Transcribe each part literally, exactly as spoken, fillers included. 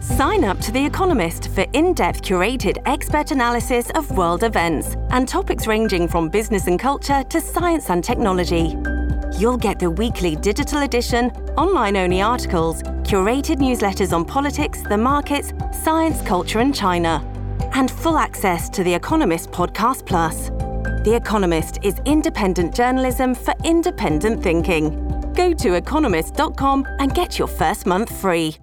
Sign up to The Economist for in-depth curated expert analysis of world events and topics ranging from business and culture to science and technology. You'll get the weekly digital edition, online-only articles, curated newsletters on politics, the markets, science, culture and China, and full access to The Economist Podcast Plus. The Economist is independent journalism for independent thinking. Go to economist dot com and get your first month free.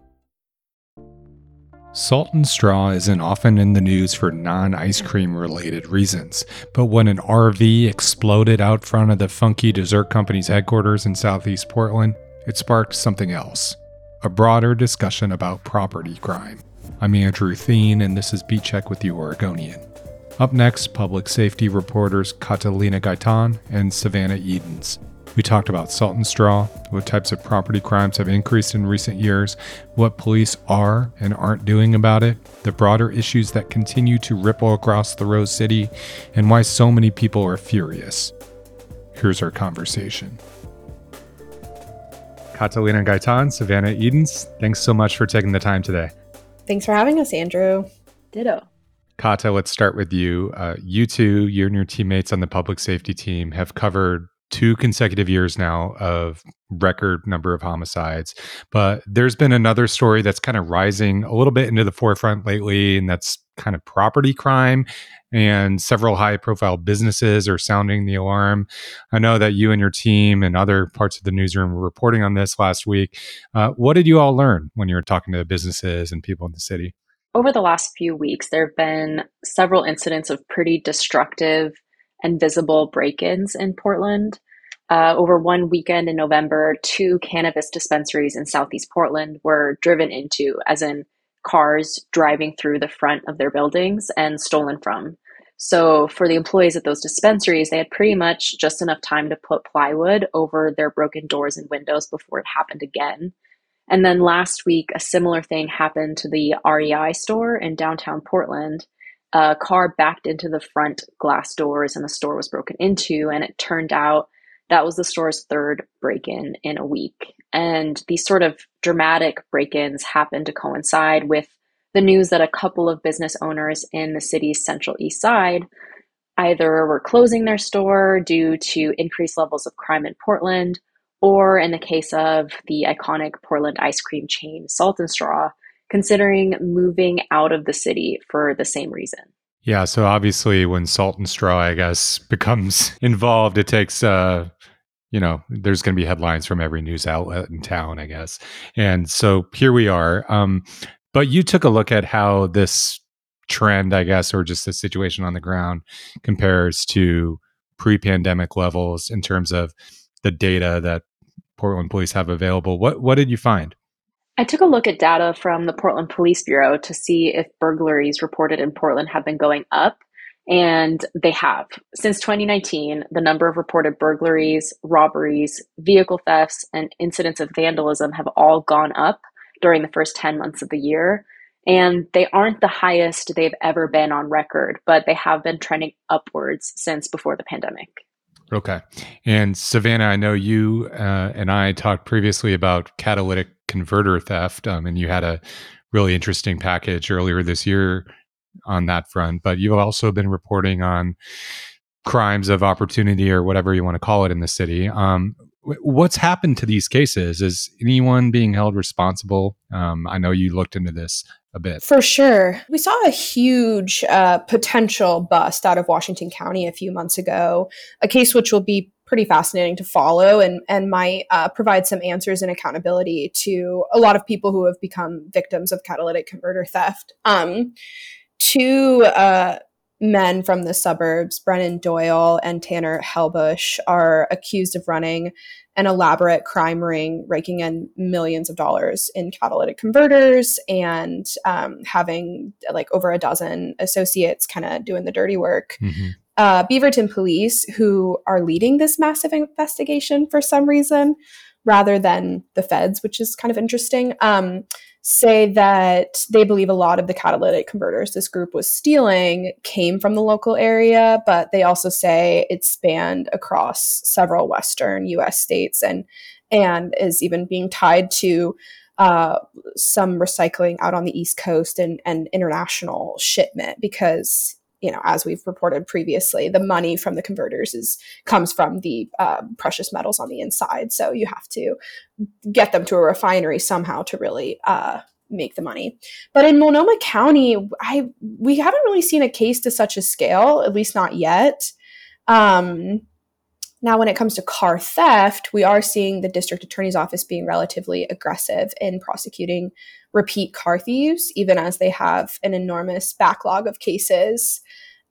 Salt and Straw isn't often in the news for non-ice cream related reasons, but when an R V exploded out front of the Funky Dessert Company's headquarters in Southeast Portland, it sparked something else, a broader discussion about property crime. I'm Andrew Theen, and this is Beat Check with the Oregonian. Up next, public safety reporters Catalina Gaitan and Savannah Edens. We talked about Salt and Straw, what types of property crimes have increased in recent years, what police are and aren't doing about it, the broader issues that continue to ripple across the Rose City, and why so many people are furious. Here's our conversation. Catalina Gaitan, Savannah Edens, thanks so much for taking the time today. Thanks for having us, Andrew. Ditto. Kata, let's start with you. Uh, you two, you and your teammates on the public safety team have covered two consecutive years now of record number of homicides. But there's been another story that's kind of rising a little bit into the forefront lately, and that's kind of property crime. And several high profile businesses are sounding the alarm. I know that you and your team and other parts of the newsroom were reporting on this last week. Uh, what did you all learn when you were talking to businesses and people in the city? Over the last few weeks, there have been several incidents of pretty destructive and visible break-ins in Portland. Uh, over one weekend in November, two cannabis dispensaries in Southeast Portland were driven into, as in cars driving through the front of their buildings and stolen from. So for the employees at those dispensaries, they had pretty much just enough time to put plywood over their broken doors and windows before it happened again. And then last week, a similar thing happened to the R E I store in downtown Portland. A car backed into the front glass doors and the store was broken into, and it turned out that was the store's third break-in in a week. And these sort of dramatic break-ins happened to coincide with the news that a couple of business owners in the city's Central East Side either were closing their store due to increased levels of crime in Portland, or in the case of the iconic Portland ice cream chain Salt and Straw, considering moving out of the city for the same reason. Yeah, so obviously when Salt and Straw, I guess, becomes involved, it takes, uh, you know, there's going to be headlines from every news outlet in town, I guess. And so here we are. Um, but you took a look at how this trend, I guess, or just the situation on the ground compares to pre-pandemic levels in terms of the data that Portland police have available. What what did you find? I took a look at data from the Portland Police Bureau to see if burglaries reported in Portland have been going up, and they have. Since twenty nineteen, the number of reported burglaries, robberies, vehicle thefts, and incidents of vandalism have all gone up during the first ten months of the year. And they aren't the highest they've ever been on record, but they have been trending upwards since before the pandemic. Okay. And Savannah, I know you uh, and I talked previously about catalytic converter theft, um, and you had a really interesting package earlier this year on that front. But you've also been reporting on crimes of opportunity, or whatever you want to call it, in the city. Um, what's happened to these cases? Is anyone being held responsible? Um, I know you looked into this a bit. For sure. We saw a huge uh, potential bust out of Washington County a few months ago, a case which will be pretty fascinating to follow and, and might uh, provide some answers and accountability to a lot of people who have become victims of catalytic converter theft. Um, two uh, men from the suburbs, Brennan Doyle and Tanner Helbush, are accused of running an elaborate crime ring, raking in millions of dollars in catalytic converters and um, having like over a dozen associates kind of doing the dirty work. Mm-hmm. Uh, Beaverton police, who are leading this massive investigation for some reason, rather than the feds, which is kind of interesting, um, say that they believe a lot of the catalytic converters this group was stealing came from the local area, but they also say it spanned across several Western U S states and and is even being tied to uh, some recycling out on the East Coast and, and international shipment because, you know, as we've reported previously, the money from the converters is comes from the uh, precious metals on the inside. So you have to get them to a refinery somehow to really uh, make the money. But in Multnomah County, I we haven't really seen a case to such a scale, at least not yet. Um, Now, when it comes to car theft, we are seeing the district attorney's office being relatively aggressive in prosecuting repeat car thieves, even as they have an enormous backlog of cases.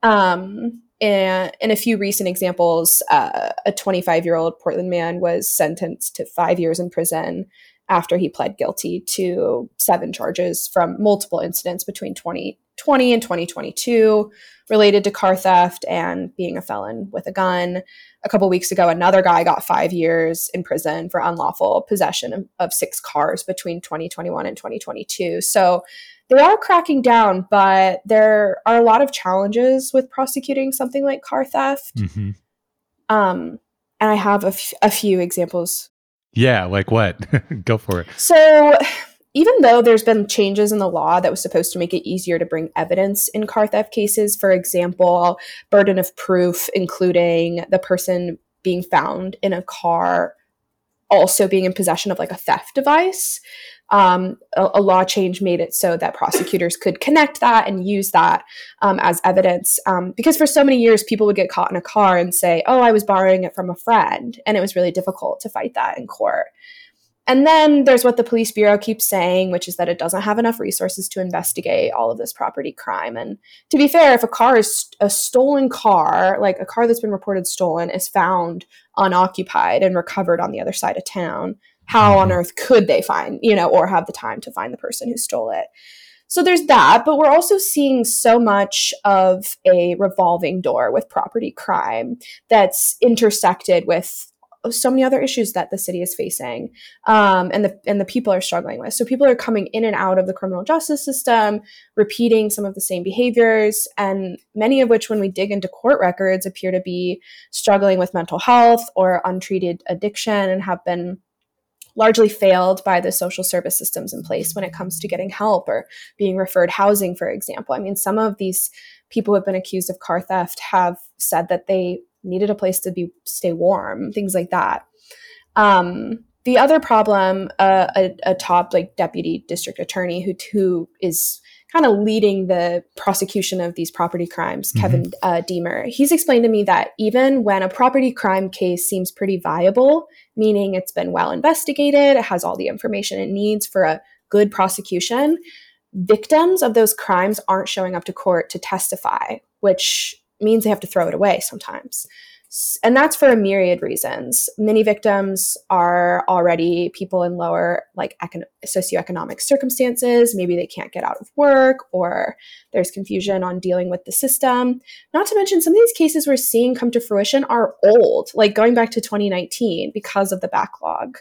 Um, and in a few recent examples, uh, a twenty-five-year-old Portland man was sentenced to five years in prison after he pled guilty to seven charges from multiple incidents between twenty twenty and twenty twenty-two related to car theft and being a felon with a gun. A couple weeks ago, another guy got five years in prison for unlawful possession of, of six cars between twenty twenty-one and twenty twenty-two. So they are cracking down, but there are a lot of challenges with prosecuting something like car theft. Mm-hmm. Um, and I have a, f- a few examples. Yeah, like what? Go for it. So even though there's been changes in the law that was supposed to make it easier to bring evidence in car theft cases, for example, burden of proof, including the person being found in a car also being in possession of like a theft device, um, a, a law change made it so that prosecutors could connect that and use that um, as evidence. Um, because for so many years, people would get caught in a car and say, oh, I was borrowing it from a friend. And it was really difficult to fight that in court. And then there's what the police bureau keeps saying, which is that it doesn't have enough resources to investigate all of this property crime. And to be fair, if a car is a stolen car, like a car that's been reported stolen, is found unoccupied and recovered on the other side of town, how on earth could they find, you know, or have the time to find the person who stole it? So there's that, but we're also seeing so much of a revolving door with property crime that's intersected with so many other issues that the city is facing, um, and the and the people are struggling with. So people are coming in and out of the criminal justice system, repeating some of the same behaviors, and many of which, when we dig into court records, appear to be struggling with mental health or untreated addiction and have been largely failed by the social service systems in place when it comes to getting help or being referred housing, for example. I mean, some of these people who have been accused of car theft have said that they needed a place to be stay warm, things like that. Um, the other problem, uh, a, a top like deputy district attorney who who is kind of leading the prosecution of these property crimes, mm-hmm. Kevin uh, Deemer, he's explained to me that even when a property crime case seems pretty viable, meaning it's been well investigated, it has all the information it needs for a good prosecution, victims of those crimes aren't showing up to court to testify, which means they have to throw it away sometimes. And that's for a myriad reasons. Many victims are already people in lower like econ- socioeconomic circumstances. Maybe they can't get out of work, or there's confusion on dealing with the system. Not to mention, some of these cases we're seeing come to fruition are old, like going back to twenty nineteen because of the backlog.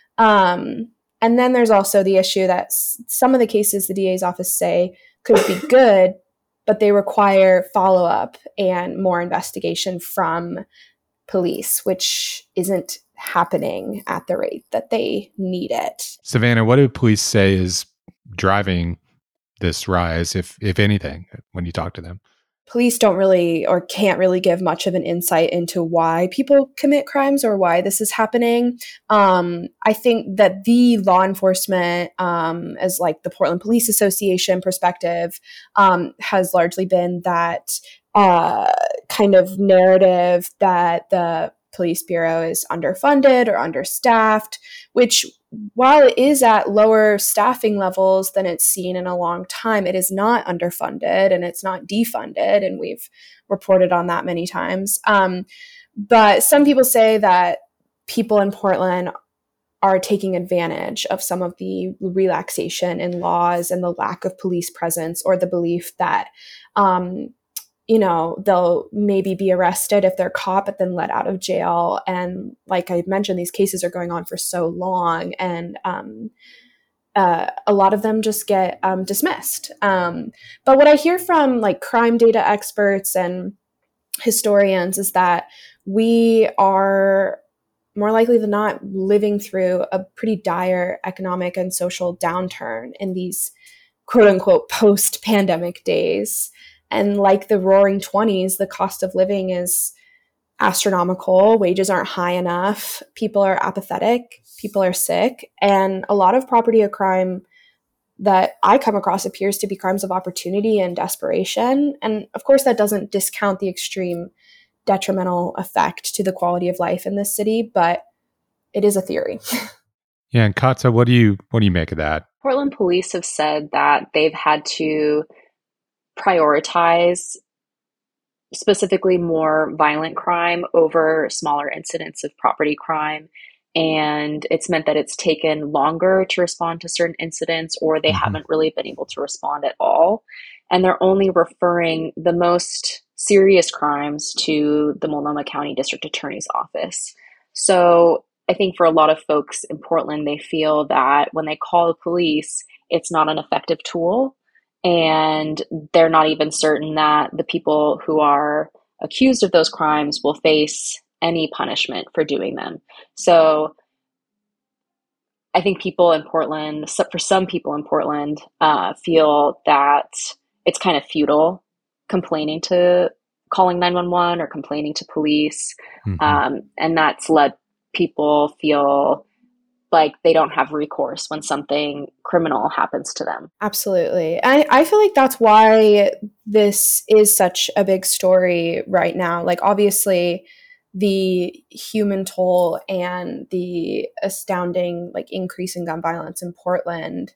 Um, and then there's also the issue that s- some of the cases the D A's office say could be good, but they require follow-up and more investigation from police, which isn't happening at the rate that they need it. Savannah, what do police say is driving this rise, if if anything, when you talk to them? Police don't really or can't really give much of an insight into why people commit crimes or why this is happening. Um, I think that the law enforcement, um, as like the Portland Police Association perspective, um, has largely been that uh, kind of narrative that the police bureau is underfunded or understaffed, which while it is at lower staffing levels than it's seen in a long time, it is not underfunded and it's not defunded. And we've reported on that many times. Um, but some people say that people in Portland are taking advantage of some of the relaxation in laws and the lack of police presence, or the belief that um, you know, they'll maybe be arrested if they're caught, but then let out of jail. And like I mentioned, these cases are going on for so long, and um, uh, a lot of them just get um, dismissed. Um, but what I hear from like crime data experts and historians is that we are more likely than not living through a pretty dire economic and social downturn in these quote unquote post pandemic days. And like the roaring twenties, the cost of living is astronomical. Wages aren't high enough. People are apathetic. People are sick. And a lot of property crime that I come across appears to be crimes of opportunity and desperation. And of course, that doesn't discount the extreme detrimental effect to the quality of life in this city, but it is a theory. Yeah, and Katza, what do you what do you make of that? Portland police have said that they've had to prioritize specifically more violent crime over smaller incidents of property crime. And it's meant that it's taken longer to respond to certain incidents, or they mm-hmm. haven't really been able to respond at all. And they're only referring the most serious crimes to the Multnomah County District Attorney's Office. So I think for a lot of folks in Portland, they feel that when they call the police, it's not an effective tool. And they're not even certain that the people who are accused of those crimes will face any punishment for doing them. So I think people in Portland, for some people in Portland, uh, feel that it's kind of futile complaining to calling nine one one or complaining to police. Mm-hmm. Um, and that's led people feel like they don't have recourse when something criminal happens to them. Absolutely. I, I feel like that's why this is such a big story right now. Like, obviously, the human toll and the astounding like increase in gun violence in Portland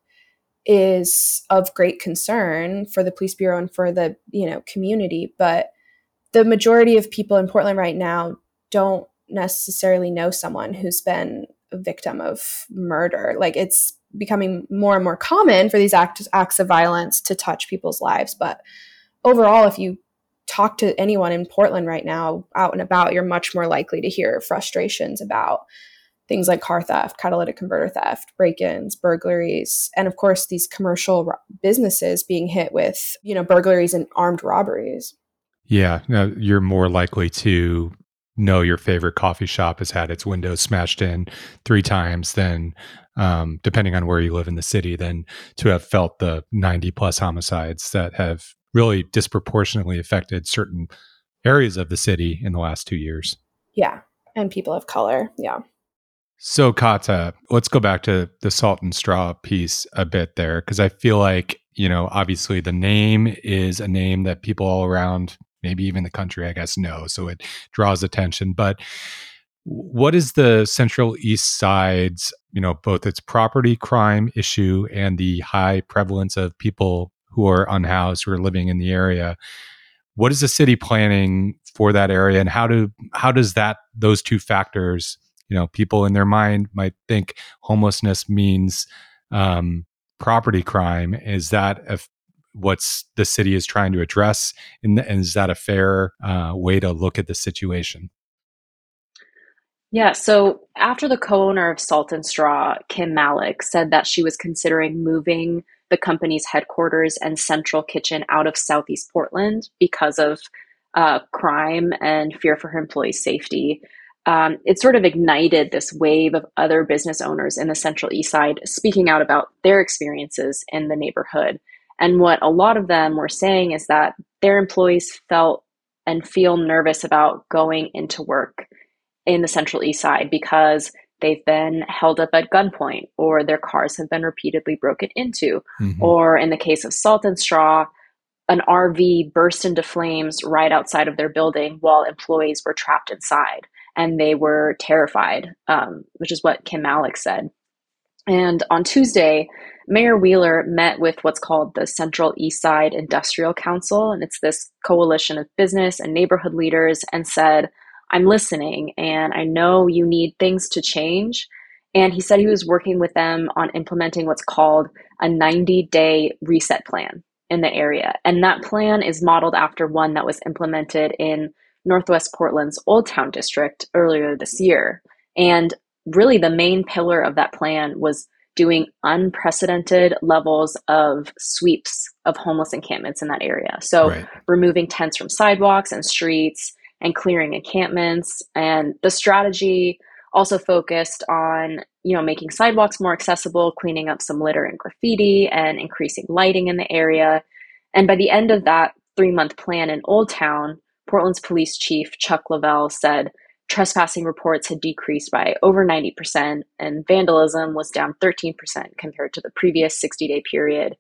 is of great concern for the police bureau and for the, you know, community. But the majority of people in Portland right now don't necessarily know someone who's been a victim of murder. Like, it's becoming more and more common for these acts, acts of violence to touch people's lives. But overall, if you talk to anyone in Portland right now out and about, you're much more likely to hear frustrations about things like car theft, catalytic converter theft, break-ins, burglaries, and of course these commercial ro- businesses being hit with, you know, burglaries and armed robberies. Yeah, no, you're more likely to know your favorite coffee shop has had its windows smashed in three times than, um, depending on where you live in the city, than to have felt the ninety plus homicides that have really disproportionately affected certain areas of the city in the last two years. Yeah, and people of color. Yeah. So Katza, let's go back to the Salt and Straw piece a bit there, because I feel like, you know, obviously the name is a name that people all around, maybe even the country, I guess, know. So it draws attention. But what is the Central East Side's, you know, both its property crime issue and the high prevalence of people who are unhoused, who are living in the area? What is the city planning for that area, and how do how does that those two factors, you know, people in their mind might think homelessness means um, property crime. Is that a, what's the city is trying to address, and, and is that a fair uh, way to look at the situation? Yeah, so after the co-owner of Salt and Straw, Kim Malik, said that she was considering moving the company's headquarters and central kitchen out of Southeast Portland because of uh, crime and fear for her employees' safety, um, it sort of ignited this wave of other business owners in the Central East Side speaking out about their experiences in the neighborhood. And what a lot of them were saying is that their employees felt and feel nervous about going into work in the Central East Side because they've been held up at gunpoint, or their cars have been repeatedly broken into, mm-hmm. or in the case of Salt and Straw, an R V burst into flames right outside of their building while employees were trapped inside, and they were terrified, um, which is what Kim Malik said. And on Tuesday, Mayor Wheeler met with what's called the Central East Side Industrial Council, and it's this coalition of business and neighborhood leaders, and said, I'm listening, and I know you need things to change. And he said he was working with them on implementing what's called a ninety-day reset plan in the area. And that plan is modeled after one that was implemented in Northwest Portland's Old Town District earlier this year. And really the main pillar of that plan was doing unprecedented levels of sweeps of homeless encampments in that area. So right. removing tents from sidewalks and streets, and clearing encampments. And the strategy also focused on, you know, making sidewalks more accessible, cleaning up some litter and graffiti, and increasing lighting in the area. And by the end of that three-month plan in Old Town, Portland's police chief, Chuck Lavelle, said trespassing reports had decreased by over ninety percent, and vandalism was down thirteen percent compared to the previous sixty-day period.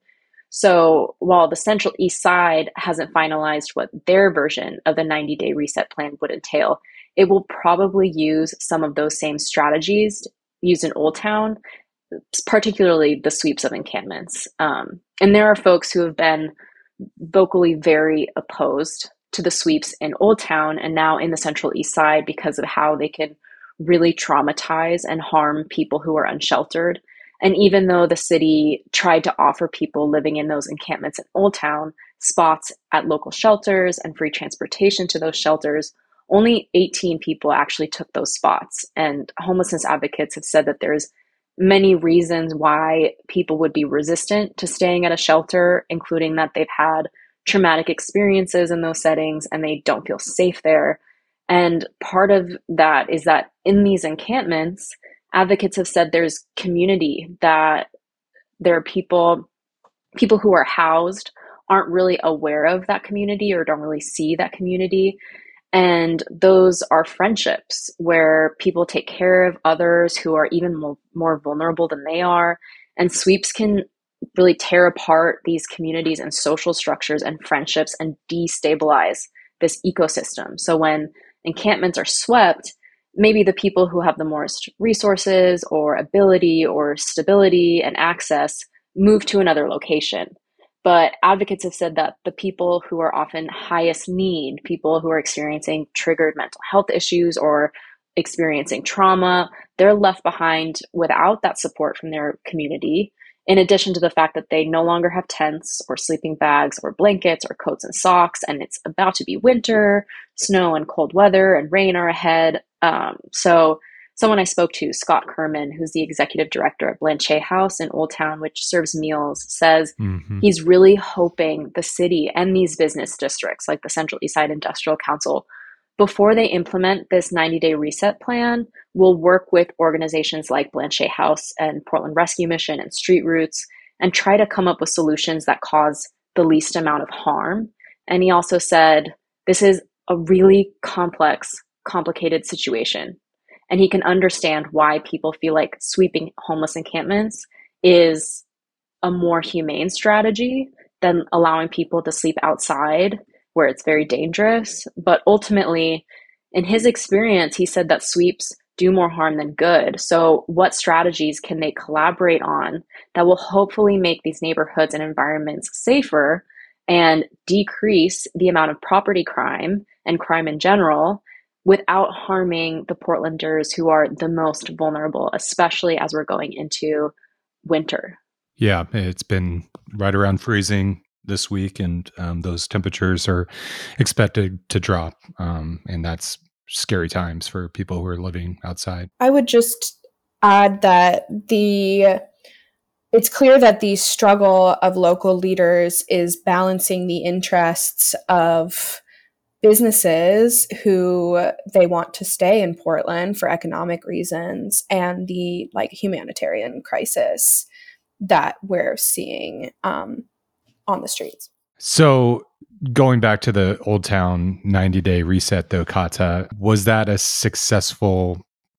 So while the Central East Side hasn't finalized what their version of the ninety-day reset plan would entail, it will probably use some of those same strategies used in Old Town, particularly the sweeps of encampments. Um, and there are folks who have been vocally very opposed to the sweeps in Old Town and now in the Central East Side because of how they can really traumatize and harm people who are unsheltered. And even though the city tried to offer people living in those encampments in Old Town spots at local shelters and free transportation to those shelters, only eighteen people actually took those spots. And homelessness advocates have said that there's many reasons why people would be resistant to staying at a shelter, including that they've had traumatic experiences in those settings and they don't feel safe there. And part of that is that in these encampments, advocates have said there's community, that there are people, people who are housed aren't really aware of that community or don't really see that community. And those are friendships where people take care of others who are even more, more vulnerable than they are. And sweeps can really tear apart these communities and social structures and friendships and destabilize this ecosystem. So when encampments are swept, maybe the people who have the most resources or ability or stability and access move to another location. But advocates have said that the people who are often highest need, people who are experiencing triggered mental health issues or experiencing trauma, they're left behind without that support from their community, in addition to the fact that they no longer have tents or sleeping bags or blankets or coats and socks, and it's about to be winter, snow and cold weather and rain are ahead. Um, so someone I spoke to, Scott Kerman, who's the executive director at Blanchet House in Old Town, which serves meals, says mm-hmm. he's really hoping the city and these business districts like the Central East Side Industrial Council, before they implement this ninety-day reset plan, will work with organizations like Blanchet House and Portland Rescue Mission and Street Roots and try to come up with solutions that cause the least amount of harm. And he also said, this is a really complex, complicated situation. And he can understand why people feel like sweeping homeless encampments is a more humane strategy than allowing people to sleep outside where it's very dangerous. But ultimately, in his experience, he said that sweeps do more harm than good. So what strategies can they collaborate on that will hopefully make these neighborhoods and environments safer and decrease the amount of property crime and crime in general without harming the Portlanders who are the most vulnerable, especially as we're going into winter? Yeah, it's been right around freezing this week, and um, those temperatures are expected to drop. Um, and that's scary times for people who are living outside. I would just add that the it's clear that the struggle of local leaders is balancing the interests of businesses who they want to stay in Portland for economic reasons and the like humanitarian crisis that we're seeing um, on the streets. So going back to the Old Town ninety-day reset, though, Kata, was that a successful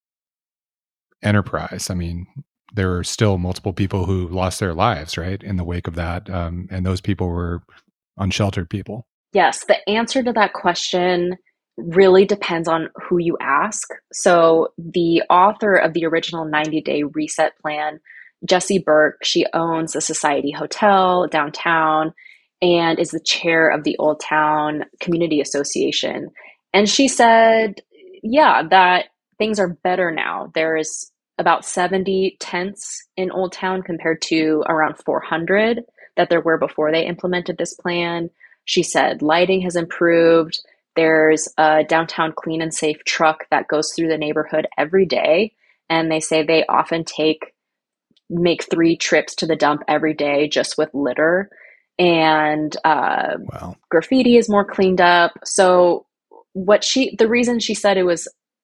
enterprise? I mean, there were still multiple people who lost their lives, right, in the wake of that, um, and those people were unsheltered people. Yes, the answer to that question really depends on who you ask. So the author of the original ninety-day reset plan, Jessie Burke, she owns the Society Hotel downtown and is the chair of the Old Town Community Association. And she said, yeah, that things are better now. There's about seventy tents in Old Town compared to around four hundred that there were before they implemented this plan. She said lighting has improved. There's a downtown clean and safe truck that goes through the neighborhood every day. And they say they often take, make three trips to the dump every day just with litter. And uh, wow. graffiti is more cleaned up. So what she, the reason she said it was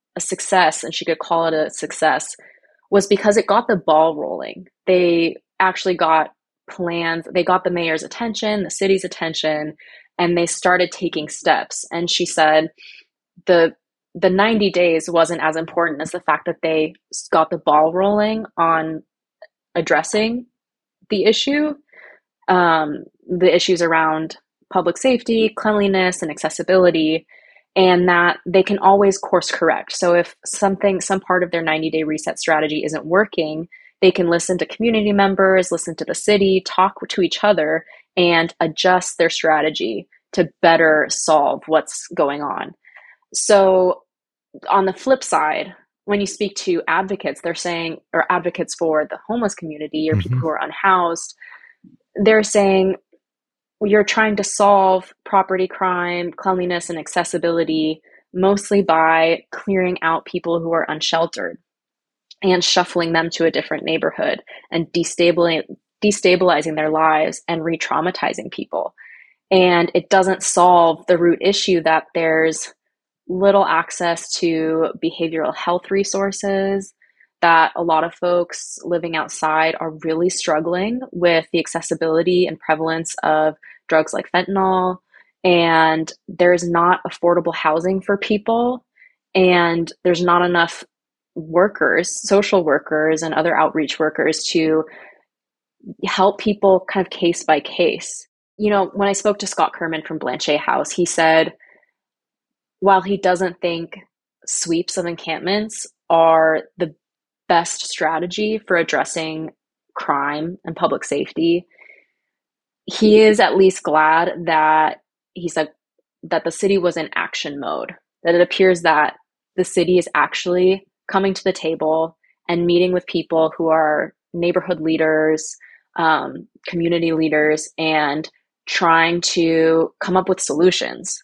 a success, and she could call it a success, was because it got the ball rolling. They actually got plans, they got the mayor's attention, the city's attention, and they started taking steps. And she said the the ninety days wasn't as important as the fact that they got the ball rolling on addressing the issue, um, the issues around public safety, cleanliness, and accessibility, and that they can always course correct. So if something, some part of their ninety day reset strategy isn't working, they can listen to community members, listen to the city, talk to each other, and adjust their strategy to better solve what's going on. So on the flip side, when you speak to advocates, they're saying, or advocates for the homeless community or mm-hmm. people who are unhoused, they're saying, you're trying to solve property crime, cleanliness, and accessibility mostly by clearing out people who are unsheltered and shuffling them to a different neighborhood and destabilizing, destabilizing their lives and re-traumatizing people. And it doesn't solve the root issue that there's little access to behavioral health resources, that a lot of folks living outside are really struggling with the accessibility and prevalence of drugs like fentanyl, and there's not affordable housing for people, and there's not enough workers, social workers and other outreach workers to help people kind of case by case. You know, when I spoke to Scott Kerman from Blanchet House, he said, while he doesn't think sweeps of encampments are the best strategy for addressing crime and public safety, he is at least glad that he said that the city was in action mode, that it appears that the city is actually coming to the table and meeting with people who are neighborhood leaders, um, community leaders, and trying to come up with solutions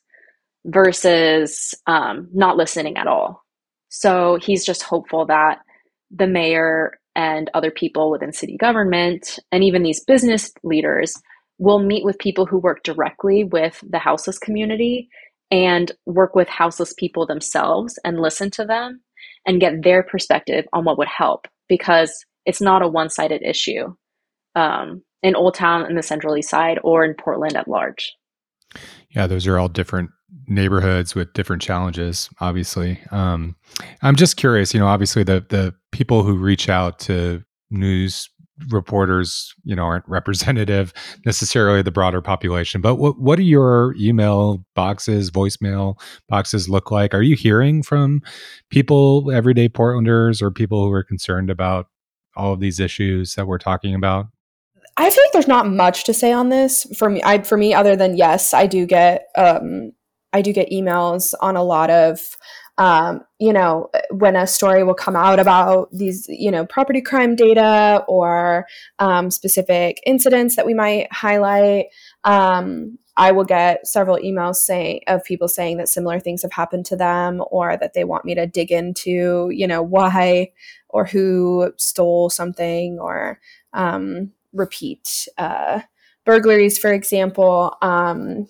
versus um, not listening at all. So he's just hopeful that the mayor and other people within city government and even these business leaders will meet with people who work directly with the houseless community and work with houseless people themselves and listen to them and get their perspective on what would help, because it's not a one-sided issue um, in Old Town and the Central East Side or in Portland at large. Yeah, those are all different neighborhoods with different challenges, obviously. Um, I'm just curious, you know, obviously the the people who reach out to news reporters, you know, aren't representative necessarily of the broader population, but what what do your email boxes, voicemail boxes look like? Are you hearing from people, everyday Portlanders, or people who are concerned about all of these issues that we're talking about? I feel like there's not much to say on this for me. I, for me, other than yes, I do get um, I do get emails on a lot of, um, you know, when a story will come out about these, you know, property crime data or um, specific incidents that we might highlight. Um, I will get several emails saying of people saying that similar things have happened to them, or that they want me to dig into, you know, why or who stole something, or um, repeat uh, burglaries, for example, um,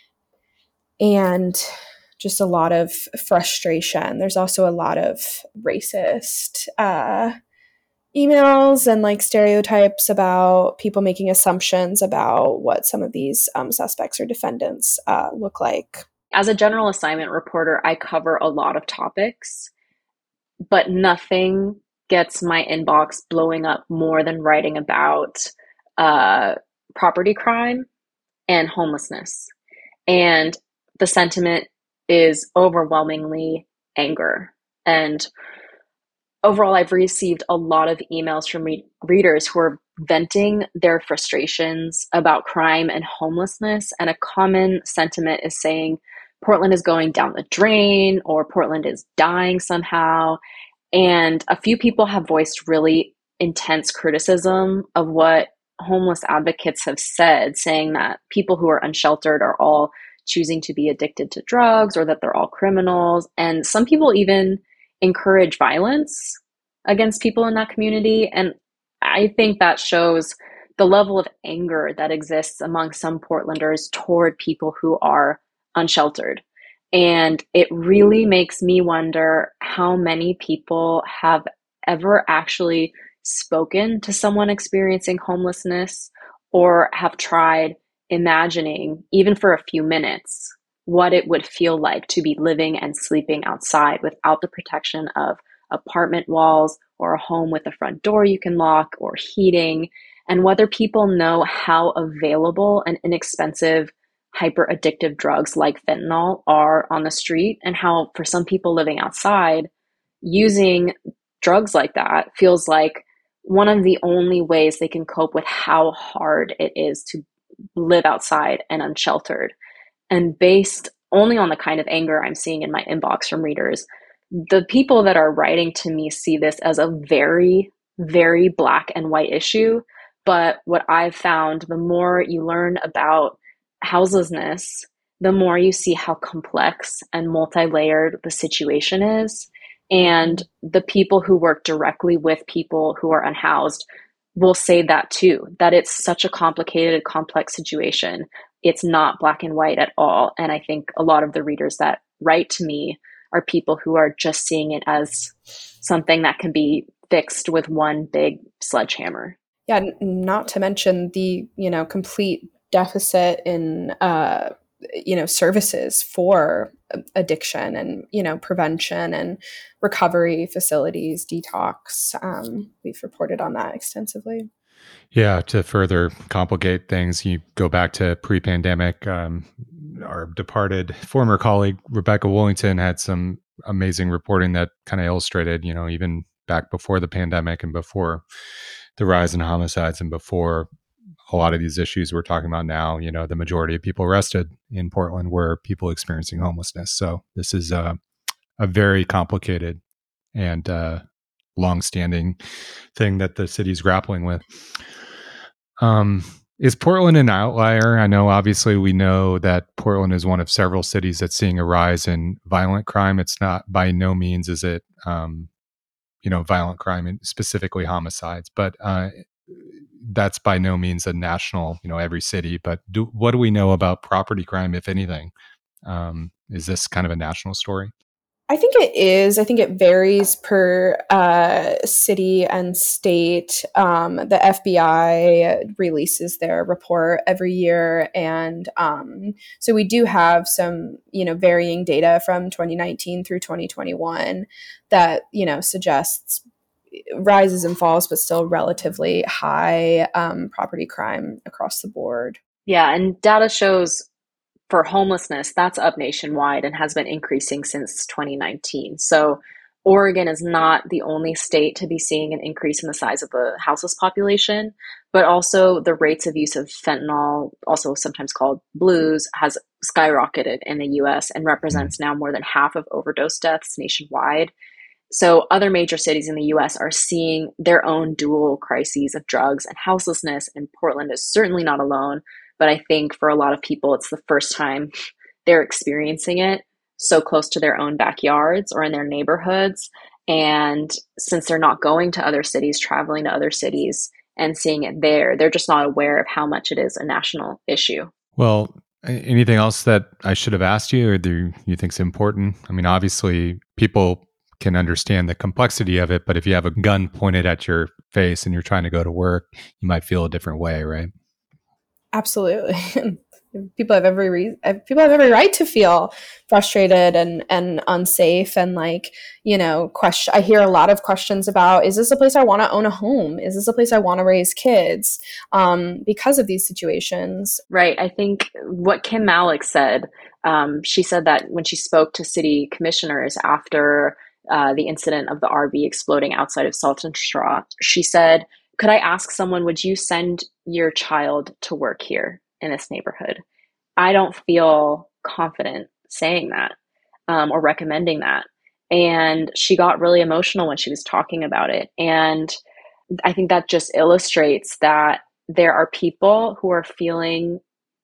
and just a lot of frustration. There's also a lot of racist uh, emails and like stereotypes about people making assumptions about what some of these um, suspects or defendants uh, look like. As a general assignment reporter, I cover a lot of topics, but nothing gets my inbox blowing up more than writing about uh, property crime and homelessness. And the sentiment is overwhelmingly anger. And overall, I've received a lot of emails from re- readers who are venting their frustrations about crime and homelessness. And a common sentiment is saying Portland is going down the drain, or Portland is dying somehow. And a few people have voiced really intense criticism of what homeless advocates have said, saying that people who are unsheltered are all choosing to be addicted to drugs, or that they're all criminals. And some people even encourage violence against people in that community. And I think that shows the level of anger that exists among some Portlanders toward people who are unsheltered. And it really makes me wonder how many people have ever actually spoken to someone experiencing homelessness or have tried imagining, even for a few minutes, what it would feel like to be living and sleeping outside without the protection of apartment walls or a home with a front door you can lock or heating, and whether people know how available and inexpensive hyper addictive drugs like fentanyl are on the street, and how for some people living outside, using drugs like that feels like one of the only ways they can cope with how hard it is to live outside and unsheltered. And based only on the kind of anger I'm seeing in my inbox from readers, the people that are writing to me see this as a very, very black and white issue. But what I've found, the more you learn about houselessness, the more you see how complex and multi-layered the situation is. And the people who work directly with people who are unhoused will say that too, that it's such a complicated, complex situation. It's not black and white at all. And I think a lot of the readers that write to me are people who are just seeing it as something that can be fixed with one big sledgehammer. Yeah, not to mention the, you know, complete deficit in, uh, you know, services for addiction and, you know, prevention and recovery facilities, detox. Um, we've reported on that extensively. Yeah, to further complicate things, you go back to pre-pandemic. Um, our departed former colleague, Rebecca Wollington, had some amazing reporting that kind of illustrated, you know, even back before the pandemic and before the rise in homicides and before a lot of these issues we're talking about now, you know, the majority of people arrested in Portland were people experiencing homelessness. So this is a, a very complicated and uh, longstanding thing that the city's grappling with. Um, is Portland an outlier? I know, obviously, we know that Portland is one of several cities that's seeing a rise in violent crime. It's not, by no means is it, um, you know, violent crime and specifically homicides, but uh, that's by no means a national, you know, every city. But do, what do we know about property crime, if anything? Um, is this kind of a national story? I think it is. I think it varies per uh, city and state. Um, the F B I releases their report every year, and um, so we do have some, you know, varying data from twenty nineteen through twenty twenty-one that, you know, suggests rises and falls, but still relatively high um, property crime across the board. Yeah, and data shows for homelessness, that's up nationwide and has been increasing since twenty nineteen. So Oregon is not the only state to be seeing an increase in the size of the houseless population, but also the rates of use of fentanyl, also sometimes called blues, has skyrocketed in the U S and represents now more than half of overdose deaths nationwide. So other major cities in the U S are seeing their own dual crises of drugs and houselessness, and Portland is certainly not alone. But I think for a lot of people, it's the first time they're experiencing it so close to their own backyards or in their neighborhoods. And since they're not going to other cities, traveling to other cities and seeing it there, they're just not aware of how much it is a national issue. Well, anything else that I should have asked you or do you think is important? I mean, obviously, people can understand the complexity of it, but if you have a gun pointed at your face and you're trying to go to work, you might feel a different way, right? Absolutely. People have every re- people have every right to feel frustrated and, and unsafe, and like, you know, question. I hear a lot of questions about, is this a place I want to own a home? Is this a place I want to raise kids? Um, because of these situations. Right. I think what Kim Malik said, um, she said that when she spoke to city commissioners after uh, the incident of the R V exploding outside of Salt and Straw, she said, could I ask someone, would you send your child to work here in this neighborhood? I don't feel confident saying that um, or recommending that. And she got really emotional when she was talking about it. And I think that just illustrates that there are people who are feeling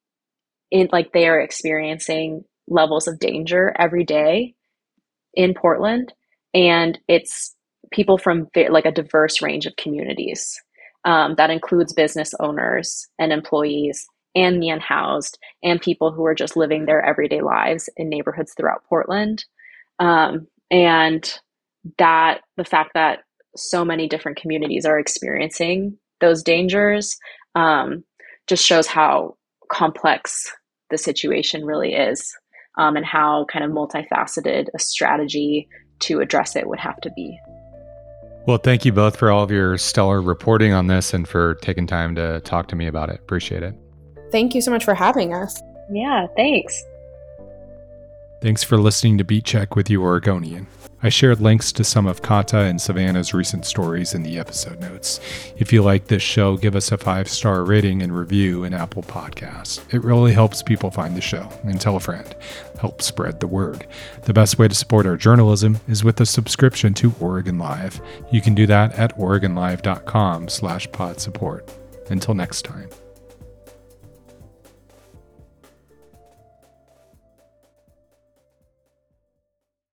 in, like they are experiencing levels of danger every day in Portland. And it's people from like a diverse range of communities. Um, that includes business owners and employees and the unhoused and people who are just living their everyday lives in neighborhoods throughout Portland. Um, and that the fact that so many different communities are experiencing those dangers um, just shows how complex the situation really is, um, and how kind of multifaceted a strategy to address it would have to be. Well, thank you both for all of your stellar reporting on this and for taking time to talk to me about it. Appreciate it. Thank you so much for having us. Yeah, thanks. Thanks for listening to Beat Check with You Oregonian. I shared links to some of Kata and Savannah's recent stories in the episode notes. If you like this show, give us a five-star rating and review in Apple Podcasts. It really helps people find the show, and tell a friend. Help spread the word. The best way to support our journalism is with a subscription to Oregon Live. You can do that at oregon live dot com slash pod support. Until next time.